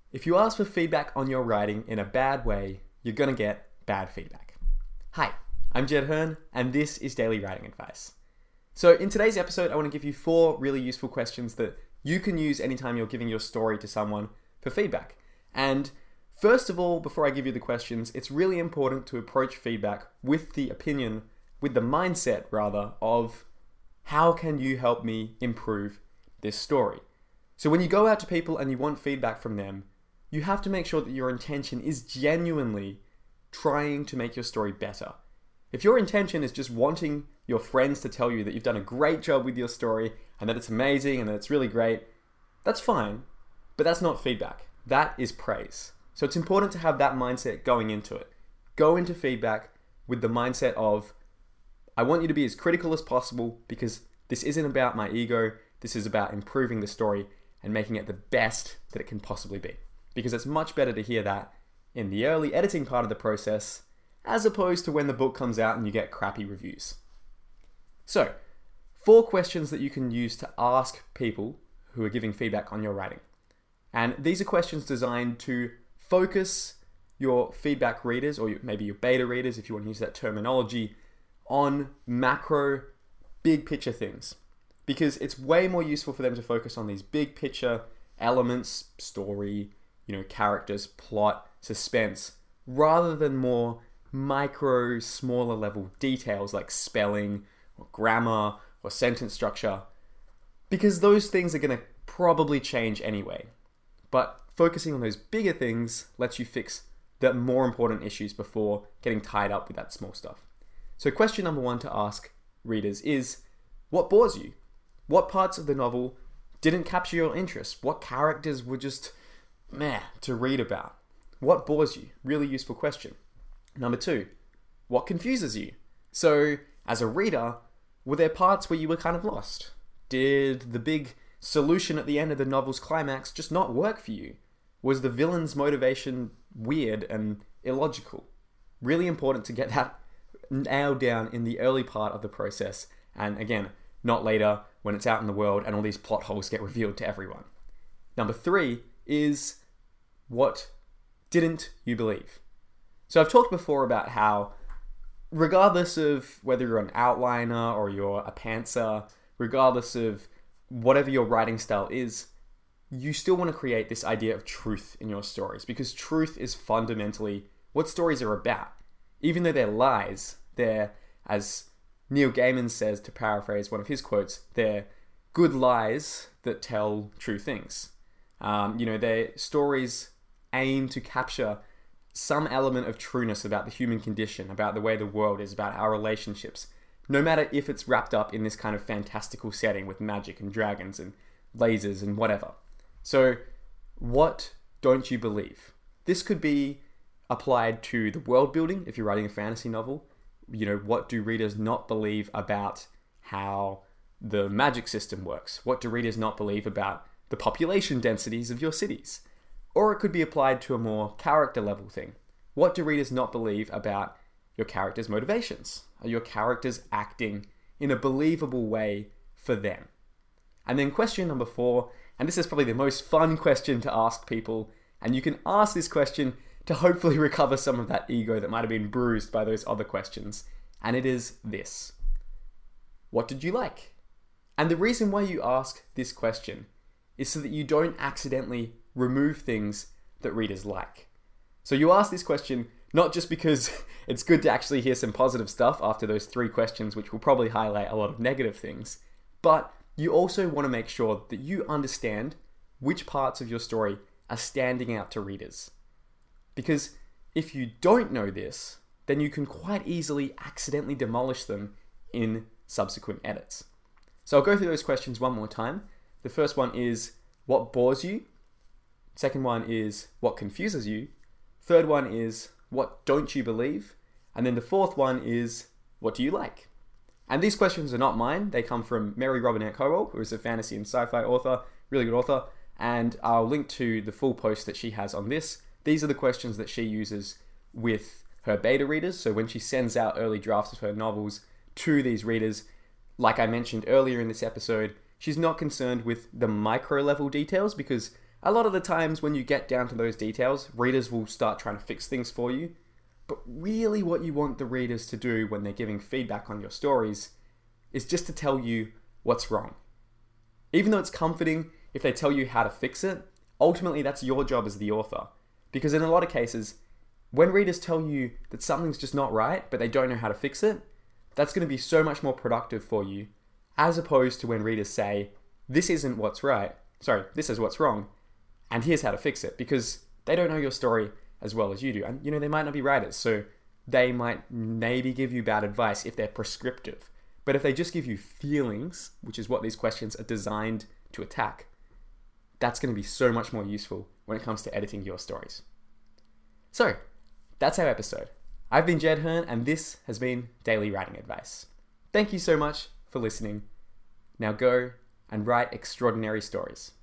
If you ask for feedback on your writing in a bad way, you're going to get bad feedback. Hi, I'm Jed Hearn, and this is Daily Writing Advice. So in today's episode, I want to give you 4 really useful questions that you can use anytime you're giving your story to someone for feedback. And first of all, before I give you the questions, it's really important to approach feedback with the mindset of how can you help me improve this story? So when you go out to people and you want feedback from them, you have to make sure that your intention is genuinely trying to make your story better. If your intention is just wanting your friends to tell you that you've done a great job with your story and that it's amazing and that it's really great, that's fine, but that's not feedback. That is praise. So it's important to have that mindset going into it. Go into feedback with the mindset of, I want you to be as critical as possible because this isn't about my ego, this is about improving the story and making it the best that it can possibly be. Because it's much better to hear that in the early editing part of the process as opposed to when the book comes out and you get crappy reviews. So, 4 questions that you can use to ask people who are giving feedback on your writing. And these are questions designed to focus your feedback readers, or maybe your beta readers if you want to use that terminology, on macro, big picture things. Because it's way more useful for them to focus on these big picture elements, story, characters, plot, suspense, rather than more micro, smaller level details like spelling or grammar or sentence structure, because those things are going to probably change anyway. But focusing on those bigger things lets you fix the more important issues before getting tied up with that small stuff. So question number 1 to ask readers is, what bores you? What parts of the novel didn't capture your interest? What characters were just meh to read about? What bores you? Really useful question. Number 2, what confuses you? So, as a reader, were there parts where you were kind of lost? Did the big solution at the end of the novel's climax just not work for you? Was the villain's motivation weird and illogical? Really important to get that nailed down in the early part of the process, and again, not later when it's out in the world and all these plot holes get revealed to everyone. Number 3 is, what didn't you believe? So I've talked before about how, regardless of whether you're an outliner or you're a pantser, regardless of whatever your writing style is, you still want to create this idea of truth in your stories, because truth is fundamentally what stories are about. Even though they're lies, they're, as Neil Gaiman says, to paraphrase one of his quotes, they're good lies that tell true things. Their stories aim to capture some element of trueness about the human condition, about the way the world is, about our relationships, no matter if it's wrapped up in this kind of fantastical setting with magic and dragons and lasers and whatever. So, what don't you believe? This could be applied to the world building if you're writing a fantasy novel. What do readers not believe about how the magic system works? What do readers not believe about the population densities of your cities? Or it could be applied to a more character level thing. What do readers not believe about your characters' motivations? Are your characters acting in a believable way for them? And then question number 4, and this is probably the most fun question to ask people, and you can ask this question to hopefully recover some of that ego that might have been bruised by those other questions. And it is this: what did you like? And the reason why you ask this question is so that you don't accidentally remove things that readers like. So you ask this question not just because it's good to actually hear some positive stuff after those 3 questions, which will probably highlight a lot of negative things, but you also want to make sure that you understand which parts of your story are standing out to readers. Because if you don't know this, then you can quite easily accidentally demolish them in subsequent edits. So I'll go through those questions one more time. The first one is, what bores you? Second one is, what confuses you? Third one is, what don't you believe? And then the fourth one is, what do you like? And these questions are not mine. They come from Mary Robinette Kowal, who is a fantasy and sci-fi author, really good author. And I'll link to the full post that she has on this. These are the questions that she uses with her beta readers. So when she sends out early drafts of her novels to these readers, like I mentioned earlier in this episode, she's not concerned with the micro level details because A lot of the times when you get down to those details, readers will start trying to fix things for you. But really what you want the readers to do when they're giving feedback on your stories is just to tell you what's wrong. Even though it's comforting if they tell you how to fix it, ultimately that's your job as the author. Because in a lot of cases, when readers tell you that something's just not right, but they don't know how to fix it, that's going to be so much more productive for you, as opposed to when readers say, this isn't what's right, this is what's wrong, and here's how to fix it, because they don't know your story as well as you do. And they might not be writers, so they might maybe give you bad advice if they're prescriptive. But if they just give you feelings, which is what these questions are designed to attack, that's going to be so much more useful when it comes to editing your stories. So, that's our episode. I've been Jed Hearn, and this has been Daily Writing Advice. Thank you so much for listening. Now go and write extraordinary stories.